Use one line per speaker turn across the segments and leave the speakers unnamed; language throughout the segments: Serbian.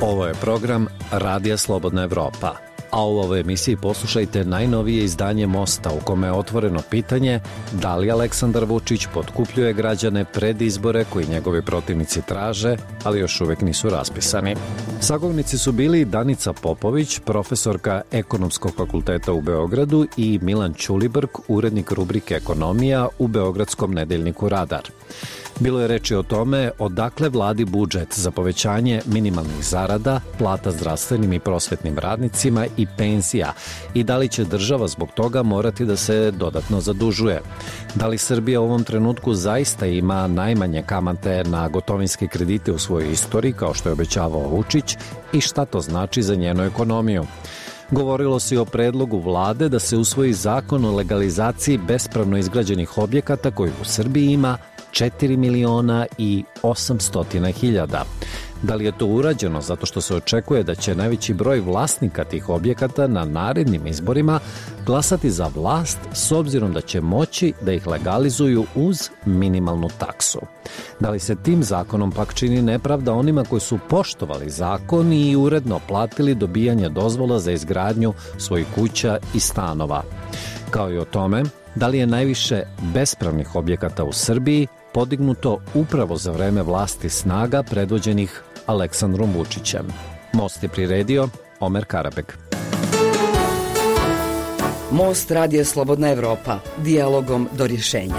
Ovo je program Radija Slobodna Evropa, a u ovoj emisiji poslušajte najnovije izdanje Mosta u kome je otvoreno pitanje da li Aleksandar Vučić potkupljuje građane pred izbore koji njegovi protivnici traže, ali još uvek nisu raspisani. Sagovornici su bili Danica Popović, profesorka Ekonomskog fakulteta u Beogradu, i Milan Ćulibrk, urednik rubrike Ekonomija u beogradskom nedeljniku Radar. Bilo je reči o tome odakle vladi budžet za povećanje minimalnih zarada, plata zdravstvenim i prosvetnim radnicima i penzija i da li će država zbog toga morati da se dodatno zadužuje. Da li Srbija u ovom trenutku zaista ima najmanje kamate na gotovinske kredite u svojoj istoriji, kao što je obećavao Vučić, i šta to znači za njenu ekonomiju. Govorilo se i o predlogu vlade da se usvoji zakon o legalizaciji bespravno izgrađenih objekata koji u Srbiji ima 4.800.000. Da li je to urađeno zato što se očekuje da će najveći broj vlasnika tih objekata na narednim izborima glasati za vlast s obzirom da će moći da ih legalizuju uz minimalnu taksu? Da li se tim zakonom pak čini nepravda onima koji su poštovali zakon i uredno platili dobijanje dozvola za izgradnju svojih kuća i stanova? Kao i o tome, da li je najviše bespravnih objekata u Srbiji podignuto upravo za vreme vlasti snaga predvođenih Aleksandrom Vučićem? Most je priredio Omer Karabek.
Most Radija Slobodna Evropa, dijalogom do rješenja.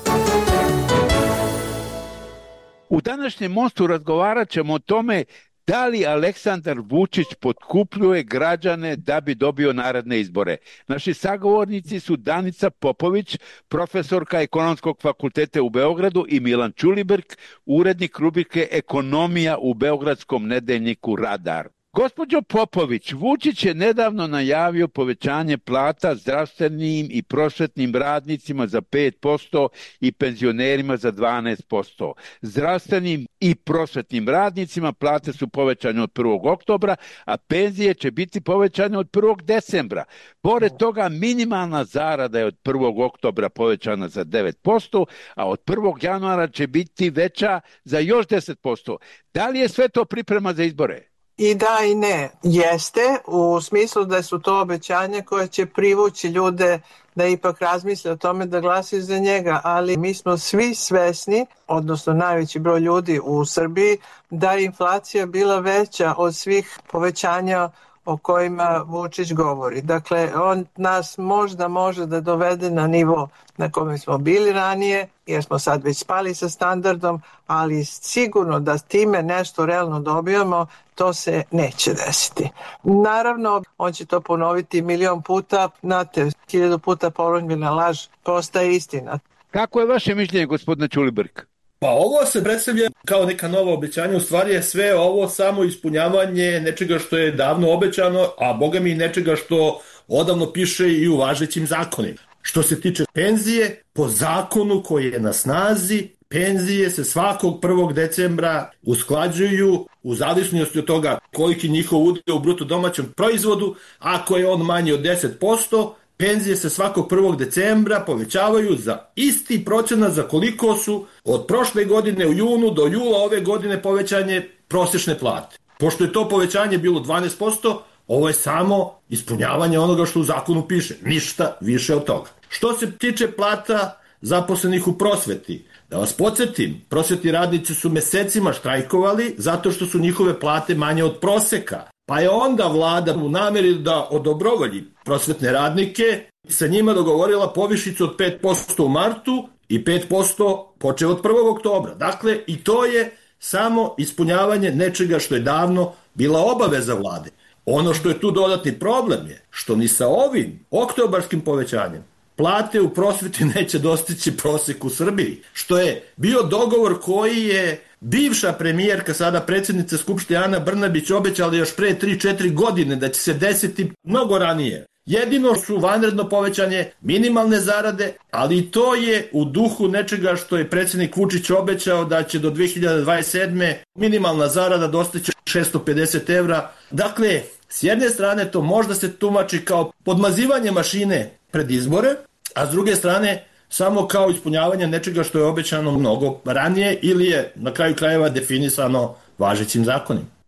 U današnjem Mostu razgovarat ćemo o tome da li Aleksandar Vučić potkupljuje građane da bi dobio naredne izbore. Naši sagovornici su Danica Popović, profesorka Ekonomskog fakulteta u Beogradu, i Milan Ćulibrk, urednik rubrike Ekonomija u beogradskom nedeljniku Radar. Gospođo Popović, Vučić je nedavno najavio povećanje plata zdravstvenim i prosvetnim radnicima za 5% i penzionerima za 12%. Zdravstvenim i prosvetnim radnicima plate su povećane od 1. oktobra, a penzije će biti povećane od 1. decembra. Pored toga, minimalna zarada je od 1. oktobra povećana za 9%, a od 1. januara će biti veća za još 10%. Da li je sve to priprema za izbore?
I da i ne. Jeste, u smislu da su to obećanja koje će privući ljude da ipak razmisle o tome da glasaju za njega, ali mi smo svi svesni, odnosno najveći broj ljudi u Srbiji, da je inflacija bila veća od svih povećanja o kojima Vučić govori. Dakle, on nas možda može da dovede na nivo na kome smo bili ranije, jer smo sad već spali sa standardom, ali sigurno da time nešto realno dobijamo, to se neće desiti. Naravno, on će to ponoviti milion puta, znate, 1000 puta ponovljena laž postaje istina.
Kako je vaše mišljenje, gospodine Ćulibrk?
Pa ovo se predstavlja kao neka nova obećanja, u stvari je sve ovo samo ispunjavanje nečega što je davno obećano, a boga mi nečega što odavno piše i u važećim zakonima. Što se tiče penzije, po zakonu koji je na snazi, penzije se svakog 1. decembra usklađuju u zavisnosti od toga koliki njihov udio u bruto domaćem proizvodu. Ako je on manji od 10%, penzije se svakog 1. decembra povećavaju za isti procenat za koliko su od prošle godine u junu do jula ove godine povećanje prosječne plate. Pošto je to povećanje bilo 12%, ovo je samo ispunjavanje onoga što u zakonu piše, ništa više od toga. Što se tiče plata zaposlenih u prosveti, da vas podsjetim, prosvetni radnici su mesecima štrajkovali zato što su njihove plate manje od proseka. Pa je onda vlada u nameri da odobrovolji prosvetne radnike sa njima dogovorila povišicu od 5% u martu i 5% počeo od 1. oktobra. Dakle, i to je samo ispunjavanje nečega što je davno bila obaveza vlade. Ono što je tu dodatni problem je što ni sa ovim oktobarskim povećanjem plate u prosveti neće dostići prosek u Srbiji, što je bio dogovor koji je bivša premijerka, sada predsjednica Skupštine Ana Brnabić, obećala još pre 3-4 godine da će se desiti mnogo ranije. Jedino su vanredno povećanje minimalne zarade, ali i to je u duhu nečega što je predsjednik Vučić obećao da će do 2027. minimalna zarada dostići 650 evra. Dakle, s jedne strane to možda se tumači kao podmazivanje mašine pred izbore, a s druge strane samo kao ispunjavanje nečega što je obećano mnogo ranije ili je na kraju krajeva definisano važećim zakonima.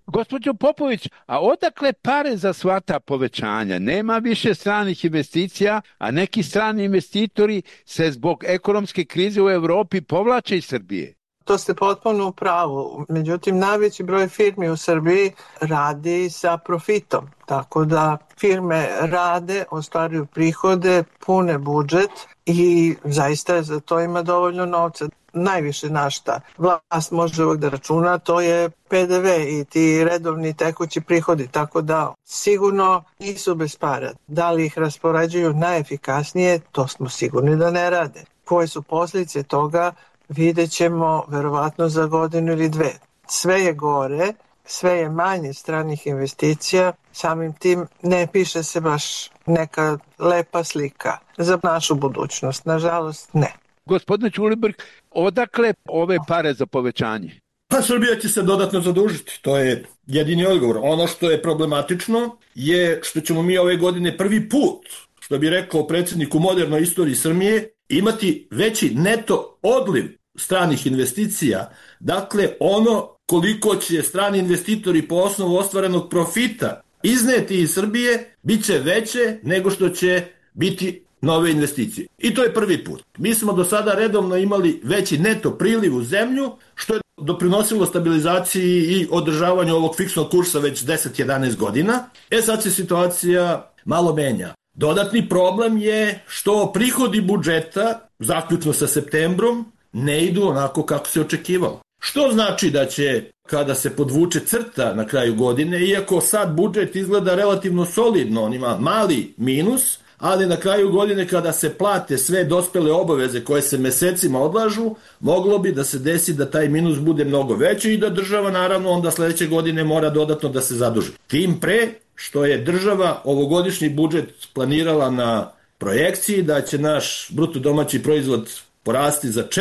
Gospođo Popović, a odakle pare za sva ta povećanja? Nema više stranih investicija, a neki strani investitori se zbog ekonomske krize u Evropi povlače iz Srbije.
To ste potpuno u pravu. Međutim, najveći broj firmi u Srbiji radi sa profitom. Tako da firme rade, ostvaruju prihode, pune budžet i zaista za to ima dovoljno novca. Najviše na šta vlast može uvek da računa, to je PDV i ti redovni tekući prihodi, tako da sigurno nisu bez para. Da li ih raspoređuju najefikasnije, to smo sigurni da ne rade. Koje su posljedice toga, vidjet ćemo verovatno za godinu ili dve. Sve je gore, sve je manje stranih investicija, samim tim ne piše se baš neka lepa slika za našu budućnost. Nažalost, ne.
Gospodine Ćulibrk, odakle ove pare za povećanje?
Pa Srbija će se dodatno zadužiti, to je jedini odgovor. Ono što je problematično je što ćemo mi ove godine prvi put, što bi rekao predsjednik u modernoj istoriji Srbije, imati veći neto odliv stranih investicija. Dakle, ono koliko će strani investitori po osnovu ostvarenog profita izneti iz Srbije, bit će veće nego što će biti nove investicije. I to je prvi put. Mi smo do sada redovno imali veći neto priliv u zemlju, što je doprinosilo stabilizaciji i održavanju ovog fiksnog kursa već 10-11 godina. Sad se situacija malo menja. Dodatni problem je što prihodi budžeta, zaključno sa septembrom, ne idu onako kako se očekivalo. Što znači da će, kada se podvuče crta na kraju godine, iako sad budžet izgleda relativno solidno, on ima mali minus, ali na kraju godine kada se plate sve dospele obaveze koje se mesecima odlažu, moglo bi da se desi da taj minus bude mnogo veći i da država naravno onda sledeće godine mora dodatno da se zaduži. Tim pre što je država ovogodišnji budžet planirala na projekciji da će naš bruto domaći proizvod porasti za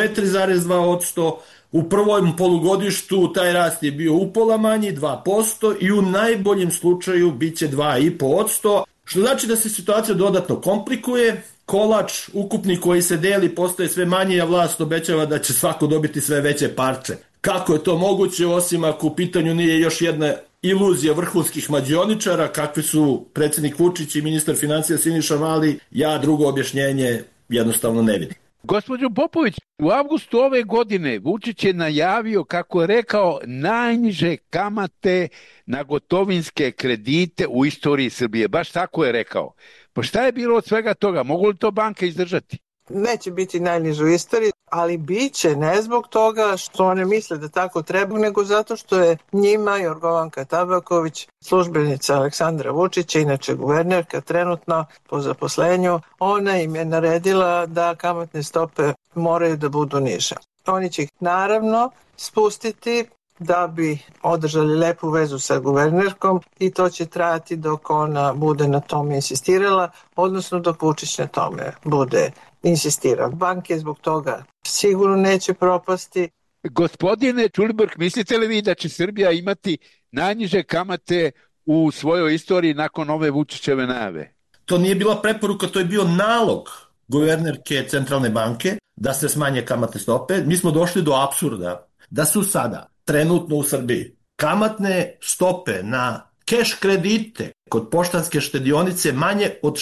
4,2%, u prvom polugodištu taj rast je bio upola manji, 2%, i u najboljem slučaju biće 2,5%, što znači da se situacija dodatno komplikuje, kolač ukupni koji se deli postaje sve manji, a vlast obećava da će svako dobiti sve veće parče. Kako je to moguće, osim ako u pitanju nije još jedna iluzija vrhunskih mađioničara, kakvi su predsjednik Vučić i ministar financija Siniša Mali, ja drugo objašnjenje jednostavno ne vidim.
Gospođo Popović, u avgustu ove godine Vučić je najavio, kako je rekao, najniže kamate na gotovinske kredite u istoriji Srbije. Baš tako je rekao. Pa šta je bilo od svega toga? Mogu li to banke izdržati?
Neće biti najniže u istoriji, ali bit će ne zbog toga što one misle da tako treba, nego zato što je njima Jorgovanka Tabaković, službenica Aleksandra Vučića, inače guvernerka trenutno po zaposlenju, ona im je naredila da kamatne stope moraju da budu niže. Oni će ih naravno spustiti da bi održali lepu vezu sa guvernerkom i to će trajati dok ona bude na tome insistirala, odnosno dok Vučić na tome bude insistirao. Banke zbog toga sigurno neće propasti.
Gospodine Ćulibrk, mislite li vi da će Srbija imati najniže kamate u svojoj istoriji nakon ove Vučićeve najave?
To nije bila preporuka, to je bio nalog guvernerke Centralne banke da se smanje kamatne stope. Mi smo došli do apsurda da su sada trenutno u Srbiji kamatne stope na keš kredite kod poštanske štedionice manje od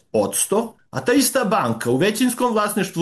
6%, a ta ista banka u većinskom vlasništvu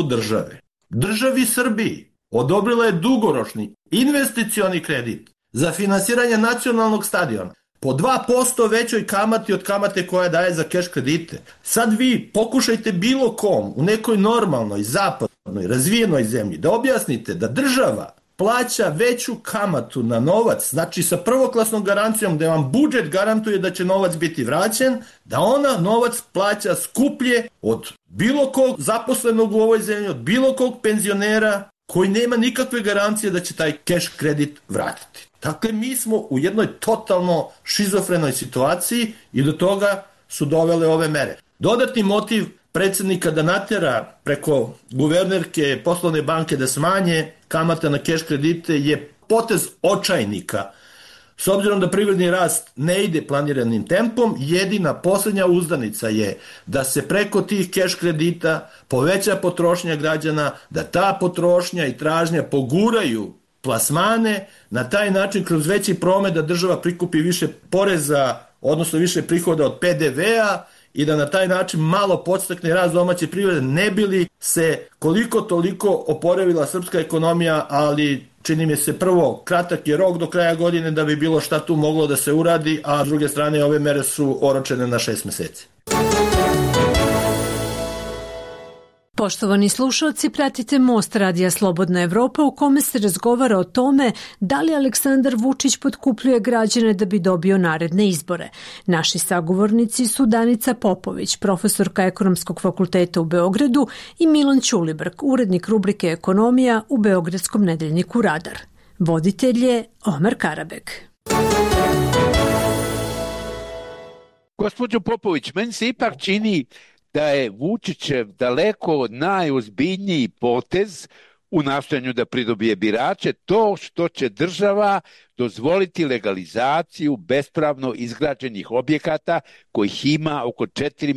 državi Srbiji odobrila je dugoročni investicioni kredit za finansiranje nacionalnog stadiona po 2% većoj kamati od kamate koja daje za keš kredite. Sad vi pokušajte bilo kom u nekoj normalnoj, zapadnoj, razvijenoj zemlji da objasnite da država plaća veću kamatu na novac, znači sa prvoklasnom garancijom da vam budžet garantuje da će novac biti vraćen, da ona novac plaća skuplje od bilo kog zaposlenog u ovoj zemlji, od bilo kog penzionera koji nema nikakve garancije da će taj keš kredit vratiti. Dakle, mi smo u jednoj totalno šizofrenoj situaciji i do toga su dovele ove mere. Dodatni motiv predsjednika da natera preko guvernerke poslovne banke da smanje kamata na keš kredite je potez očajnika. S obzirom da privredni rast ne ide planiranim tempom, jedina posljednja uzdanica je da se preko tih keš kredita poveća potrošnja građana, da ta potrošnja i tražnja poguraju plasmane, na taj način kroz veći promet da država prikupi više poreza, odnosno više prihoda od PDV-a i da na taj način malo podstakne rast domaće privrede, ne bi li se koliko toliko oporavila srpska ekonomija, ali čini mi se prvo, kratak je rok do kraja godine da bi bilo šta tu moglo da se uradi, a s druge strane ove mere su oročene na 6 meseci.
Poštovani slušalci, pratite Most Radija Slobodna Evropa u kome se razgovara o tome da li Aleksandar Vučić potkupljuje građane da bi dobio naredne izbore. Naši sagovornici su Danica Popović, profesorka Ekonomskog fakulteta u Beogradu, i Milan Ćulibrk, urednik rubrike Ekonomija u beogradskom nedeljniku Radar. Voditelj je Omer Karabek.
Gospođo Popović, meni se ipak čini da je Vučićev daleko najozbiljniji potez u nastojanju da pridobije birače to što će država dozvoliti legalizaciju bespravno izgrađenih objekata kojih ima oko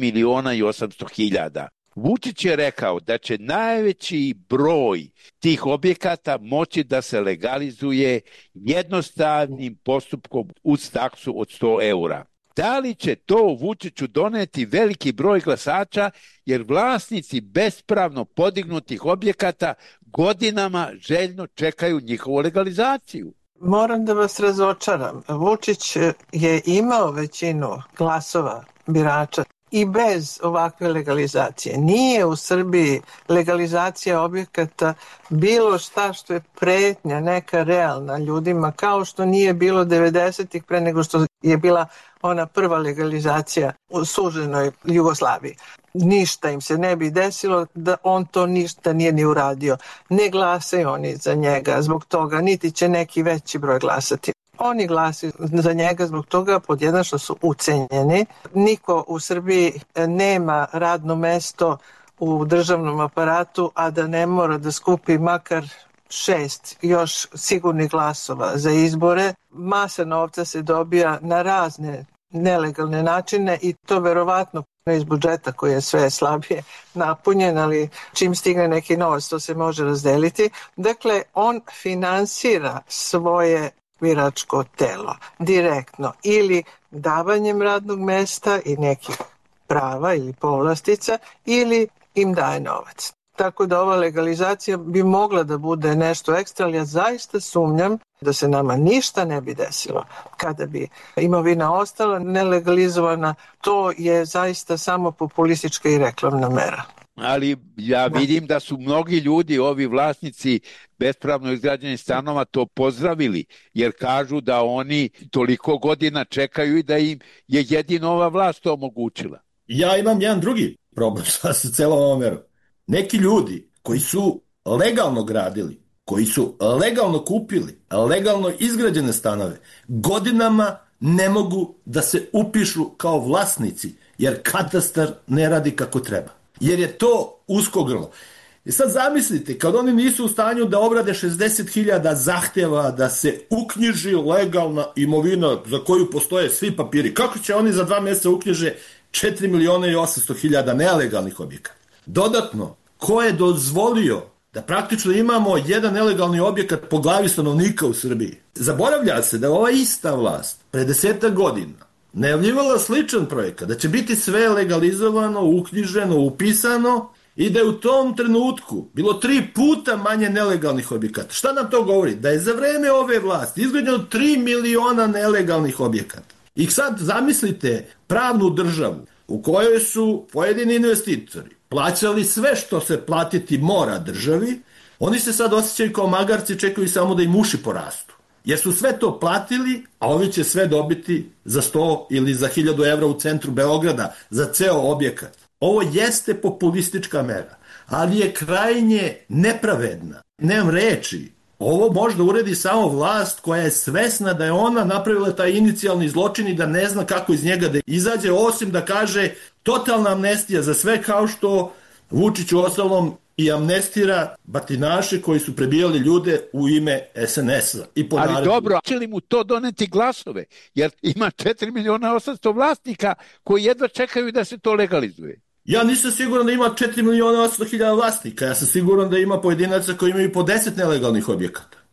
4.800.000. Vučić je rekao da će najveći broj tih objekata moći da se legalizuje jednostavnim postupkom uz taksu od 100 eura. Da li će to Vučiću doneti veliki broj glasača, jer vlasnici bespravno podignutih objekata godinama željno čekaju njihovu legalizaciju?
Moram da vas razočaram. Vučić je imao većinu glasova birača i bez ovakve legalizacije. Nije u Srbiji legalizacija objekata bilo šta što je pretnja neka realna ljudima, kao što nije bilo 90-ih pre nego što je bila ona prva legalizacija u suženoj Jugoslaviji. Ništa im se ne bi desilo da on to ništa nije ni uradio. Ne glasaju oni za njega zbog toga, niti će neki veći broj glasati. Oni glasaju za njega zbog toga, pod jedan, što su ucenjeni. Niko u Srbiji nema radno mesto u državnom aparatu, a da ne mora da skupi makar 6 još sigurnih glasova za izbore. Masa novca se dobija na razne nelegalne načine i to verovatno iz budžeta koji je sve slabije napunjen, ali čim stigne neki novac to se može razdeliti. Dakle, on finansira svoje biračko telo direktno ili davanjem radnog mesta i nekih prava ili povlastica ili im daje novac. Tako da ova legalizacija bi mogla da bude nešto ekstra, ali ja zaista sumnjam da se nama ništa ne bi desilo kada bi imovina ostala nelegalizovana. To je zaista samo populistička i reklamna mera.
Ali ja vidim da su mnogi ljudi, ovi vlasnici bespravno izgrađenih stanova, to pozdravili, jer kažu da oni toliko godina čekaju i da im je jedino ova vlast to omogućila.
Ja imam jedan drugi problem sa celom ovom merom. Neki ljudi koji su legalno gradili, koji su legalno kupili, legalno izgrađene stanove, godinama ne mogu da se upišu kao vlasnici, jer katastar ne radi kako treba. Jer je to usko grlo. I sad zamislite, kad oni nisu u stanju da obrade 60.000 zahtjeva da se uknjiži legalna imovina za koju postoje svi papiri, kako će oni za 2 mjeseca uknjiže 4.800.000 nelegalnih objekata? Dodatno, ko je dozvolio da praktično imamo jedan nelegalni objekat po glavi stanovnika u Srbiji? Zaboravlja se da ova ista vlast pre 10 godina najavljivala sličan projekat, da će biti sve legalizovano, uknjiženo, upisano i da je u tom trenutku bilo 3 puta manje nelegalnih objekata. Šta nam to govori? Da je za vreme ove vlasti izgrađeno 3 miliona nelegalnih objekata. I sad zamislite pravnu državu u kojoj su pojedini investitori plaćali sve što se platiti mora državi, oni se sad osjećaju kao magarci, čekaju samo da im uši porastu. Jer su sve to platili, a ovi će sve dobiti za 100 ili za 1000 evra u centru Beograda za ceo objekat. Ovo jeste populistička mera, ali je krajnje nepravedna. Nemam reči. Ovo možda uredi samo vlast koja je svesna da je ona napravila taj inicijalni zločin i da ne zna kako iz njega da izađe, osim da kaže totalna amnestija za sve, kao što Vučić u ostalom i amnestira batinaše koji su prebijali ljude u ime SNS-a.
Ali dobro, će li mu to doneti glasove? Jer ima 4.800.000 vlasnika koji jedva čekaju da se to legalizuje.
Ja nisam siguran da ima 4.800.000 vlasnika. Ja sam siguran da ima pojedinaca koji imaju po 10 nelegalnih objekata.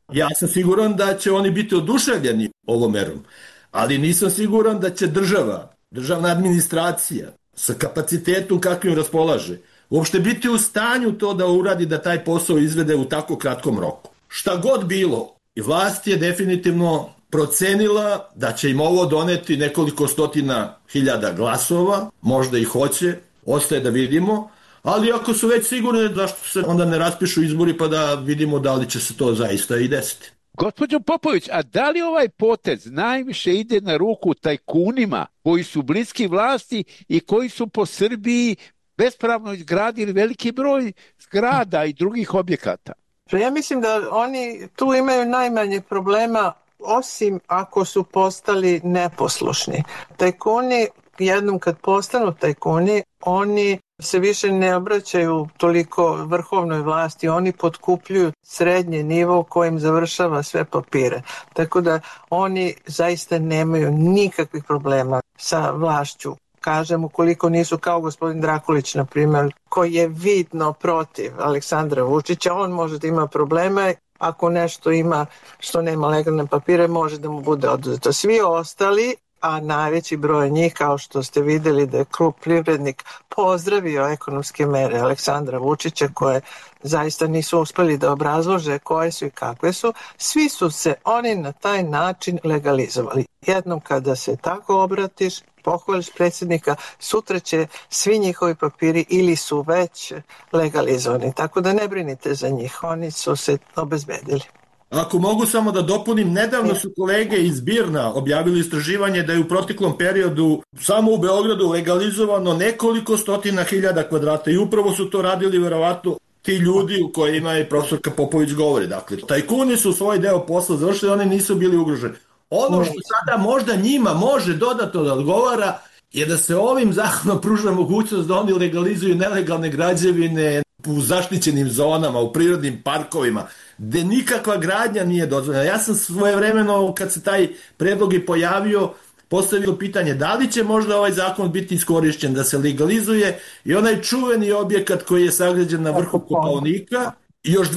Ja sam siguran da će oni biti oduševljeni ovom merom, ali nisam siguran da će državna administracija sa kapacitetom kakvim raspolaže, uopšte biti u stanju to da uradi, da taj posao izvede u tako kratkom roku. Šta god bilo, i vlast je definitivno procenila da će im ovo doneti nekoliko stotina hiljada glasova, možda i hoće, ostaje da vidimo, ali ako su već sigurni, zašto se onda ne raspišu izbori pa da vidimo da li će se to zaista i desiti.
Gospođo Popović, a da li ovaj potez najviše ide na ruku tajkunima koji su bliski vlasti i koji su po Srbiji bespravno izgradili veliki broj zgrada i drugih objekata?
Ja mislim da oni tu imaju najmanje problema, osim ako su postali neposlušni. Tajkuni, jednom kad postanu tajkuni, oni se više ne obraćaju toliko vrhovnoj vlasti, oni potkupljuju srednji nivo kojim završava sve papire. Tako da oni zaista nemaju nikakvih problema sa vlašću. Kažem, ukoliko nisu kao gospodin Drakulić, na primjer, koji je vidno protiv Aleksandra Vučića, on može da ima probleme. Ako nešto ima što nema legalne papire, može da mu bude oduzeto. Svi ostali, a najveći broj njih, kao što ste videli da je klub Privrednik pozdravio ekonomske mere Aleksandra Vučića, koje zaista nisu uspeli da obrazlože koje su i kakve su, svi su se oni na taj način legalizovali. Jednom kada se tako obratiš, pohvališ predsjednika, sutra će svi njihovi papiri ili su već legalizovani. Tako da ne brinite za njih, oni su se obezbedili.
Ako mogu samo da dopunim, nedavno su kolege iz BIRN-a objavili istraživanje da je u proteklom periodu samo u Beogradu legalizovano nekoliko stotina hiljada kvadrata i upravo su to radili verovatno ti ljudi u kojima je profesorka Popović govori. Dakle, tajkuni su svoj deo posla završili, oni nisu bili ugroženi. Ono što sada možda njima može dodatno da odgovara je da se ovim zakonom pruža mogućnost da oni legalizuju nelegalne građevine u zaštićenim zonama, u prirodnim parkovima, gde nikakva gradnja nije dozvoljena. Ja sam svojevremeno, kad se taj predlog i pojavio, postavio pitanje da li će možda ovaj zakon biti iskorišćen da se legalizuje i onaj čuveni objekat koji je sagrađen na vrhu Kopaonika. Još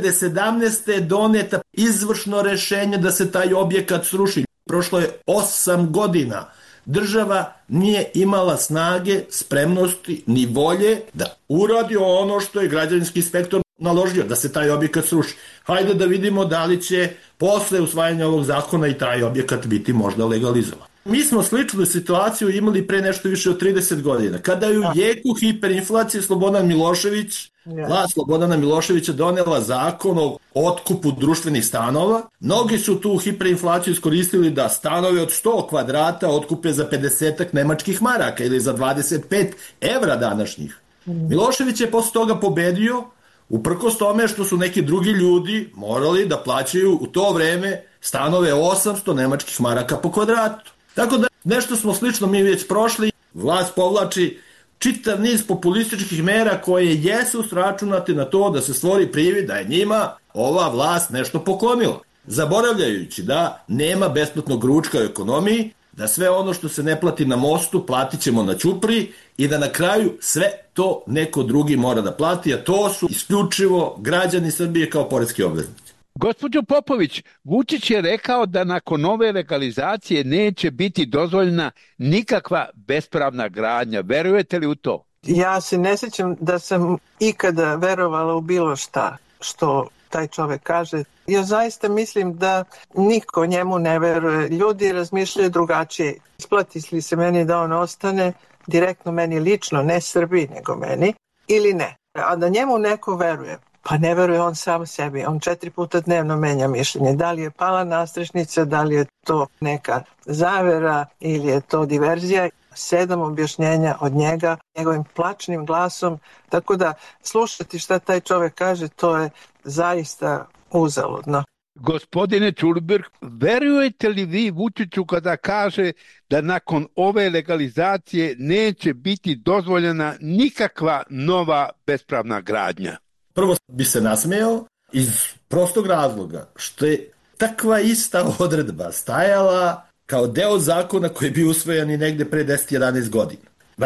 2017. je doneta izvršno rešenje da se taj objekat sruši. Prošlo je 8 godina. Država nije imala snage, spremnosti ni volje da uradi ono što je građevinski inspektor naložio, da se taj objekat sruši. Hajde da vidimo da li će posle usvajanja ovog zakona i taj objekat biti možda legalizovan. Mi smo sličnu situaciju imali pre nešto više od 30 godina. Kada je u jeku hiperinflacije Slobodan Milošević, vlast Slobodana Miloševića donela zakon o otkupu društvenih stanova, mnogi su tu hiperinflaciju iskoristili da stanove od 100 kvadrata otkupe za 50 nemačkih maraka ili za 25 evra današnjih. Milošević je posle toga pobedio, uprkos tome što su neki drugi ljudi morali da plaćaju u to vreme stanove 800 nemačkih maraka po kvadratu. Tako da nešto smo slično mi već prošli. Vlast povlači čitav niz populističkih mera koje jesu sračunate na to da se stvori privid da je njima ova vlast nešto poklonila. Zaboravljajući da nema besplatnog ručka u ekonomiji, da sve ono što se ne plati na mostu platit ćemo na ćupriji i da na kraju sve to neko drugi mora da plati, a to su isključivo građani Srbije kao poreski obveznici.
Gospođo Popović, Vučić je rekao da nakon ove legalizacije neće biti dozvoljena nikakva bespravna gradnja. Verujete li u to?
Ja se ne sjećam da sam ikada verovala u bilo šta što taj čovek kaže. Ja zaista mislim da niko njemu ne veruje. Ljudi razmišljaju drugačije. Isplati li se meni da on ostane, direktno meni lično, ne Srbiji nego meni, ili ne. A da njemu neko veruje, pa ne veruje on sam sebi. On 4 puta dnevno menja mišljenje. Da li je pala nastrešnica, da li je to neka zavera ili je to diverzija. 7 objašnjenja od njega, njegovim plačnim glasom. Tako da slušati šta taj čovek kaže, to je zaista uzaludno.
Gospodine Čulberg, verujete li vi Vučiću kada kaže da nakon ove legalizacije neće biti dozvoljena nikakva nova bespravna gradnja?
Prvo bi se nasmejao iz prostog razloga što je takva ista odredba stajala kao deo zakona koji je bio usvojen i negde pre 10-11 godina. Znači,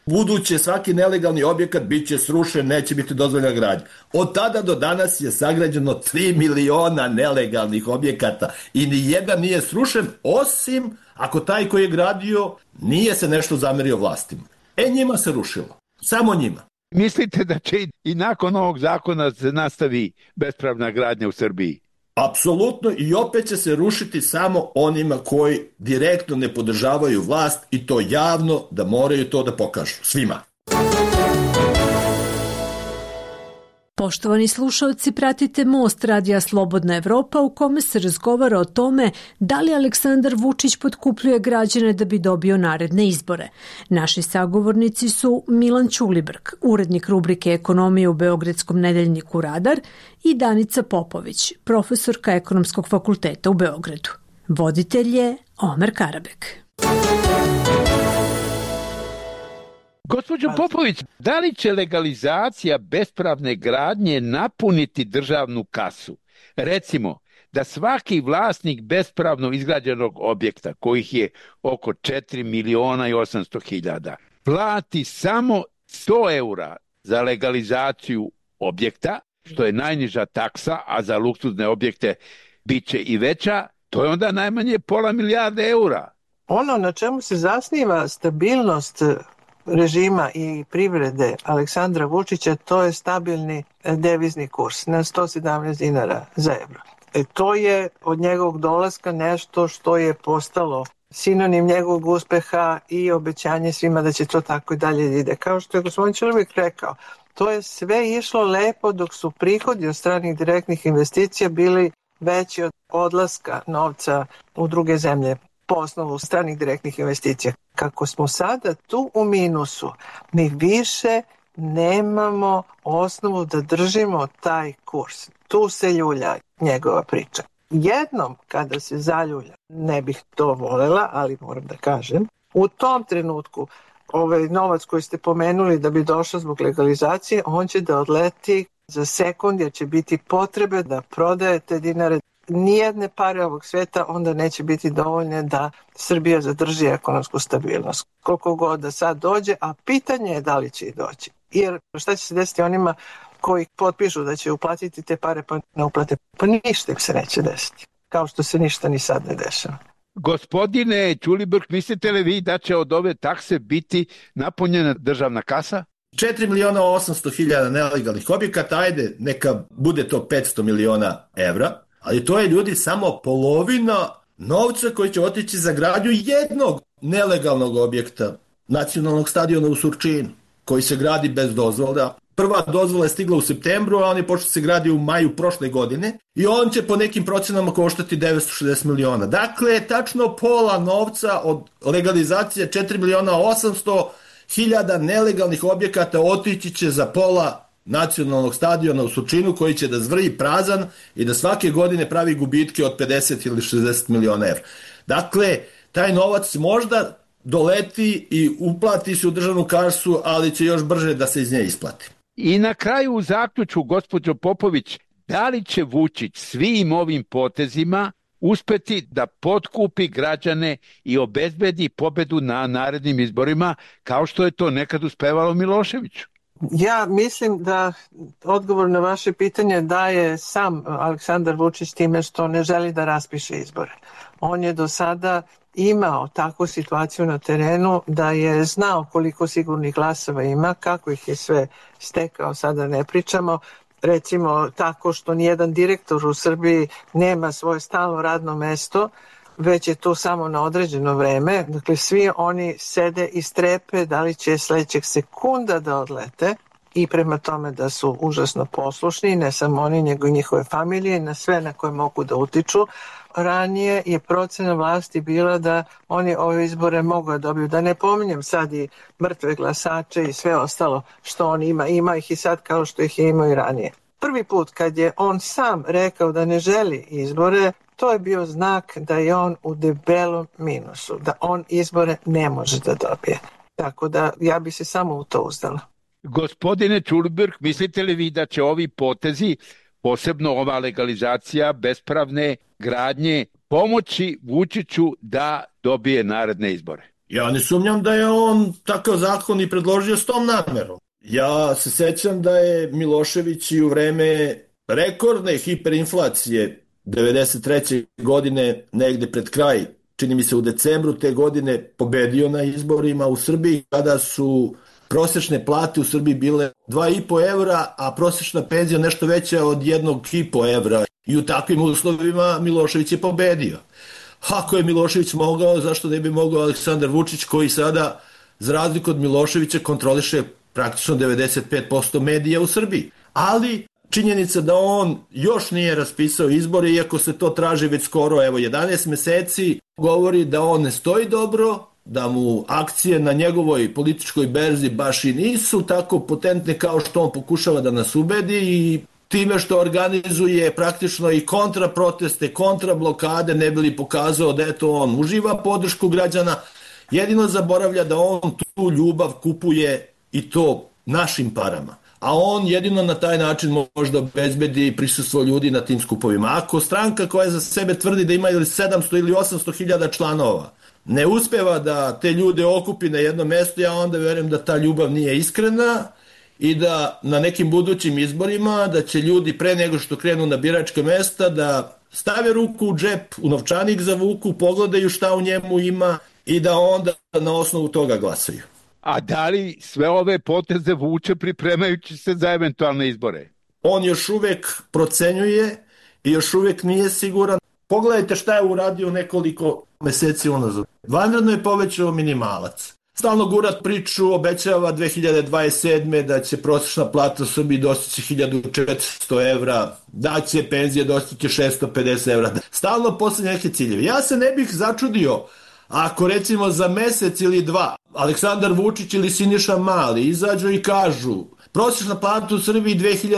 buduće svaki nelegalni objekat bit će srušen, neće biti dozvoljena gradnja. Od tada do danas je sagrađeno 3 miliona nelegalnih objekata i nijedan nije srušen, osim ako taj koji je gradio nije se nešto zamerio vlastima. Njima se rušilo. Samo njima.
Mislite da će i nakon ovog zakona se nastavi bespravna gradnja u Srbiji?
Apsolutno, i opet će se rušiti samo onima koji direktno ne podržavaju vlast i to javno, da moraju to da pokažu svima.
Poštovani slušalci, pratite Most Radija Slobodna Evropa u kome se razgovara o tome da li Aleksandar Vučić potkupljuje građane da bi dobio naredne izbore. Naši sagovornici su Milan Ćulibrk, urednik rubrike Ekonomije u Beogradskom nedeljniku Radar, i Danica Popović, profesorka Ekonomskog fakulteta u Beogradu. Voditelj je Omer Karabek.
Gospođo Popović, da li će legalizacija bespravne gradnje napuniti državnu kasu? Recimo, da svaki vlasnik bespravno izgrađenog objekta, kojih je oko 4 miliona i 800 hiljada, plati samo 100 eura za legalizaciju objekta, što je najniža taksa, a za luksuzne objekte bit će i veća, to je onda najmanje pola milijarde eura.
Ono na čemu se zasniva stabilnost režima i privrede Aleksandra Vučića, to je stabilni devizni kurs na 117 dinara za evro. To je od njegovog dolaska nešto što je postalo sinonim njegovog uspeha i obećanje svima da će to tako i dalje ide. Kao što je gospodin Ćulibrk rekao, to je sve išlo lepo dok su prihodi od stranih direktnih investicija bili veći od odlaska novca u druge zemlje po osnovu stranih direktnih investicija. Kako smo sada tu u minusu, mi više nemamo osnovu da držimo taj kurs. Tu se ljulja njegova priča. Jednom kada se zaljulja, ne bih to volela, ali moram da kažem, u tom trenutku ovaj novac koji ste pomenuli da bi došao zbog legalizacije, on će da odleti za sekund, jer će biti potrebe da prodajete dinare. Nijedne pare ovog sveta onda neće biti dovoljne da Srbija zadrži ekonomsku stabilnost. Koliko god da sad dođe, a pitanje je da li će i doći. Jer šta će se desiti onima koji potpišu da će uplatiti te pare pa ne uplate? Pa ništa im se neće desiti. Kao što se ništa ni sad ne dešava.
Gospodine Ćulibrk, mislite li vi da će od ove takse biti napunjena državna kasa?
4 miliona 800 hiljada nelegalnih objekata, ajde, neka bude to 500 miliona evra. Ali to je, ljudi, samo polovina novca koji će otići za gradnju jednog nelegalnog objekta, nacionalnog stadiona u Surčinu, koji se gradi bez dozvola. Prva dozvola je stigla u septembru, a on je počeo se gradi u maju prošle godine i on će po nekim procenama koštati 960 miliona. Dakle, tačno pola novca od legalizacije 4 miliona 800 hiljada nelegalnih objekata otići će za pola nacionalnog stadiona u Surčinu, koji će da zvrji prazan i da svake godine pravi gubitke od 50 ili 60 miliona evra. Dakle, taj novac možda doleti i uplati se u državnu kasu, ali će još brže da se iz nje isplati.
I na kraju u zaključku, gospođo Popović, da li će Vučić svim ovim potezima uspeti da potkupi građane i obezbedi pobedu na narednim izborima, kao što je to nekad uspevalo Miloševiću?
Ja mislim da odgovor na vaše pitanje daje sam Aleksandar Vučić time što ne želi da raspiše izbore. On je do sada imao takvu situaciju na terenu da je znao koliko sigurnih glasova ima, kako ih je sve stekao, sada ne pričamo. Recimo tako što nijedan direktor u Srbiji nema svoje stalno radno mesto, već je to samo na određeno vreme. Dakle, svi oni sede i strepe da li će sledećeg sekunda da odlete i prema tome da su užasno poslušni, ne samo oni, nego i njihove familije, na sve na koje mogu da utiču. Ranije je procena vlasti bila da oni ove izbore mogu da dobiju. Da ne pominjem sad i mrtve glasače i sve ostalo što on ima ih i sad kao što ih je imao i ranije. Prvi put kad je on sam rekao da ne želi izbore, to je bio znak da je on u debelom minusu, da on izbore ne može da dobije. Tako da ja bi se samo u to uzdala.
Gospodine Ćulibrk, mislite li vi da će ovi potezi, posebno ova legalizacija bespravne gradnje, pomoći Vučiću da dobije naredne izbore?
Ja ne sumnjam da je on takav zakon i predložio s tom namerom. Ja se sećam da je Milošević i u vreme rekordne hiperinflacije 93. godine, negde pred kraj, čini mi se u decembru te godine, pobedio na izborima u Srbiji, kada su prosečne plate u Srbiji bile 2,5 evra, a prosečna penzija nešto veća od 1,5 evra. I u takvim uslovima Milošević je pobedio. Ako je Milošević mogao, zašto ne bi mogao Aleksandar Vučić, koji sada, za razliku od Miloševića, kontroliše praktično 95% medija u Srbiji. Ali činjenica da on još nije raspisao izbore, iako se to traži već skoro 11 meseci, govori da on ne stoji dobro, da mu akcije na njegovoj političkoj berzi baš i nisu tako potentne kao što on pokušava da nas ubedi, i time što organizuje praktično i kontraproteste, kontrablokade, ne bi li pokazao da eto on uživa podršku građana, jedino zaboravlja da on tu ljubav kupuje i to našim parama. A on jedino na taj način može da obezbedi prisustvo ljudi na tim skupovima. Ako stranka koja za sebe tvrdi da ima ili 700 ili 800 hiljada članova ne uspeva da te ljude okupi na jedno mesto, ja onda verujem da ta ljubav nije iskrena i da na nekim budućim izborima da će ljudi pre nego što krenu na biračka mesta da stave ruku u džep, u novčanik zavuku, pogledaju šta u njemu ima i da onda na osnovu toga glasaju.
A da li sve ove poteze vuče pripremajući se za eventualne izbore?
On još uvek procenjuje i još uvek nije siguran. Pogledajte šta je uradio nekoliko meseci unazad. Vanredno je povećao minimalac. Stalno gura priču, obećava 2027. da će prosječna plata u Srbiji dostići 1400 evra, da će penzije dostići 650 evra. Stalno postavlja neke ciljeve. Ja se ne bih začudio ako recimo za mesec ili dva Aleksandar Vučić ili Siniša Mali izađu i kažu prosječna plata u Srbiji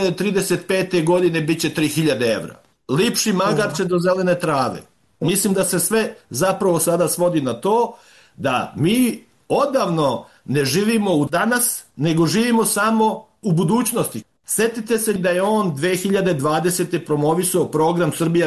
2035. godine biće 3000 evra. Lipši magarče do zelene trave. Mislim da se sve zapravo sada svodi na to da mi odavno ne živimo u danas, nego živimo samo u budućnosti. Setite se da je on 2020. promovisao program Srbija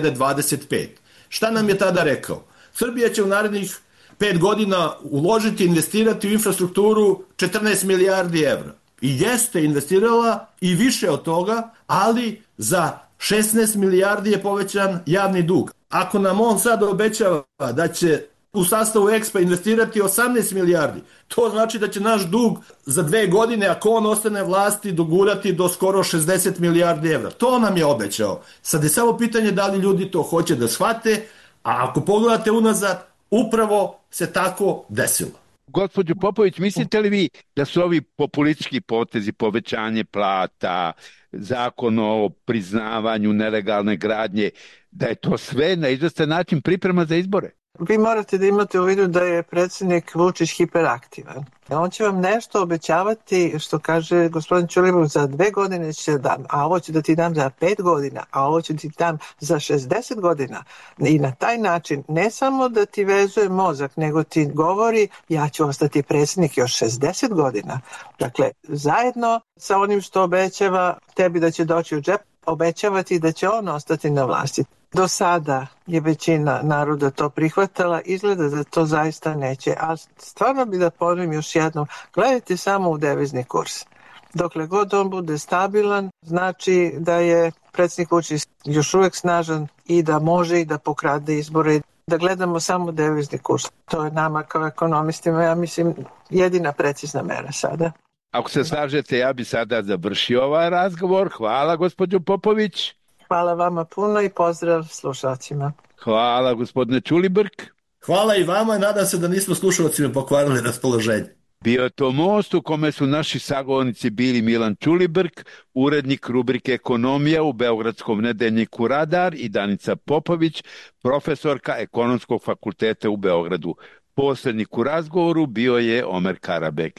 2025. Šta nam je tada rekao? Srbija će u narednih 5 godina uložiti, investirati u infrastrukturu 14 milijardi evra. I jeste investirala i više od toga, ali za 16 milijardi je povećan javni dug. Ako nam on sad obećava da će u sastavu EXPA investirati 18 milijardi, to znači da će naš dug za 2 godine, ako on ostane vlasti, dogurati do skoro 60 milijardi evra. To nam je obećao. Sad je samo pitanje da li ljudi to hoće da shvate, a ako pogledate unazad, upravo se tako desilo.
Gospođo Popović, mislite li vi da su ovi populistički potezi, povećanje plata, zakon o priznavanju nelegalne gradnje, da je to sve na izvestan način priprema za izbore?
Vi morate da imate u vidu da je predsjednik Vučić hiperaktivan. On će vam nešto obećavati, što kaže gospodin Ćulibrk, za 2 godine će dam, a ovo ću da ti dam za 5 godina, a ovo ću ti dam za 60 godina. I na taj način ne samo da ti vezuje mozak, nego ti govori ja ću ostati predsjednik još 60 godina. Dakle, zajedno sa onim što obećava tebi da će doći u džep, obećavati da će on ostati na vlasti. Do sada je većina naroda to prihvatala, izgleda da to zaista neće, ali stvarno bi da ponovim još jednom, gledajte samo u devizni kurs. Dokle god on bude stabilan, znači da je predsjednik Vučić još uvek snažan i da može i da pokrade izbore. Da gledamo samo devizni kurs. To je nama kao ekonomistima, ja mislim, jedina precizna mera sada.
Ako se slažete, ja bi sada završio ovaj razgovor. Hvala, gospođo Popović.
Hvala vama puno i pozdrav slušalcima.
Hvala, gospodine Ćulibrk.
Hvala i vama i nadam se da nismo slušalcima pokvarili raspoloženje.
Bio je to Most u kome su naši sagovornici bili Milan Ćulibrk, urednik rubrike Ekonomija u Beogradskom nedeljniku Radar, i Danica Popović, profesorka Ekonomskog fakulteta u Beogradu. Posrednik u razgovoru bio je Omer Karabek.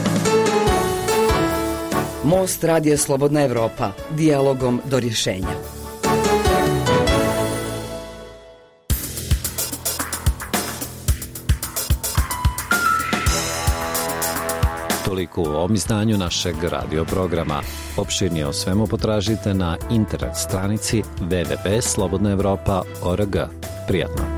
Most Radija Slobodna Evropa. Dijalogom do rješenja.
Toliko u ovom izdanju našeg radio programa. Opširnije o svemu potražite na internet stranici www.slobodnaevropa.org. Prijatno.